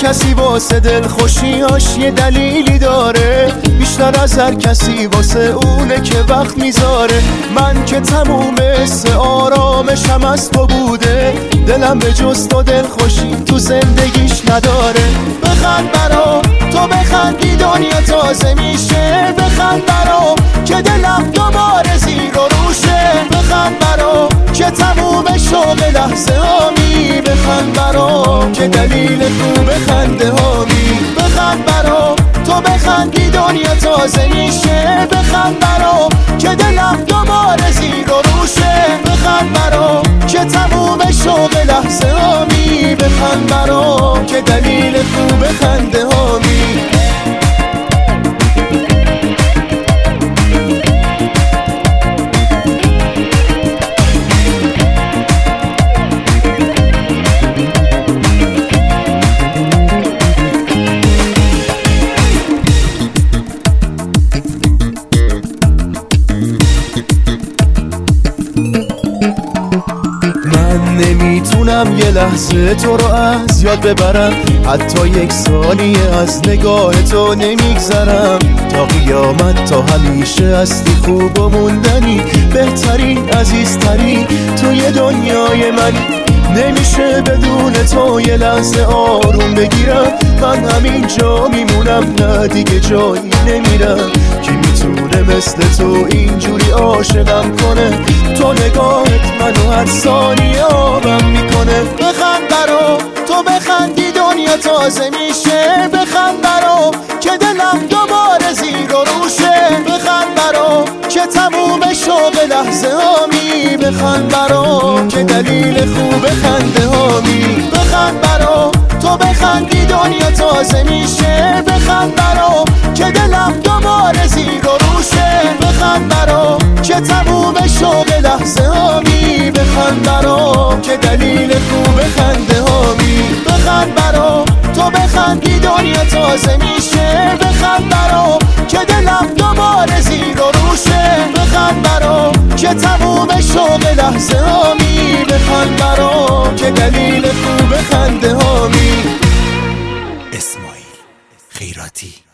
کسی واسه دل خوشیاش یه دلیلی داره، بیشتر از هر کسی واسه اونه که وقت میذاره. من که تموم حس آرامشم از تو بوده، دلم به جز تو دل خوشی تو زندگیش نداره. بخند برام تو بخندی دنیا تازه میشه، بخند برام که دلم دوباره زیر و روشه. بخند برام که تموم شوق لحظه هامی، بخند برام که دلیل خوب خنده هامی. بخند برام تو بخندی دنیا تازه میشه، بخند برام که دلم دوباره زیر و روشه. بخند برام که تموم شوق لحظه هامی، بخند برام که دلیل خوب خنده هامی. نمیتونم یه لحظه تو رو از یاد ببرم، حتی یک ثانیه از نگاه تو نمیگذرم. تا قیامت تا همیشه هستی خوب و موندنی، بهترین عزیزترین توی دنیای منی. نمیشه بدون تو یه لحظه آروم بگیرم، من همینجا میمونم نه دیگه جایی نمیرم. کی میتونه مثل تو اینجوری عاشقم کنه، تو نگاهت منو هر ثانیه آبم میکنه. بخند برام تو بخندی دنیا تازه میشه، بخند برام که دلم دوباره زیر و روشه. بخند برام که تموم شوق لحظه هامی، بخند برام که دلیل خوب خنده هامی. بخند برام تو بخندی دنیا تازه میشه، بخند برام که دلم دوباره زیر و روشه. بخند برام که تموم شوق لحظه هامی، بخند برام که دلیل خوب خنده هامی. بخند برام تو بخندی دنیا تازه میشه، بخند برام که دلم دوباره زیر و روشه. بخند برام که تموم شوق لحظه هامی، بخند برام که دلیل خوب خنده هامی. اسماعیل خیراتی.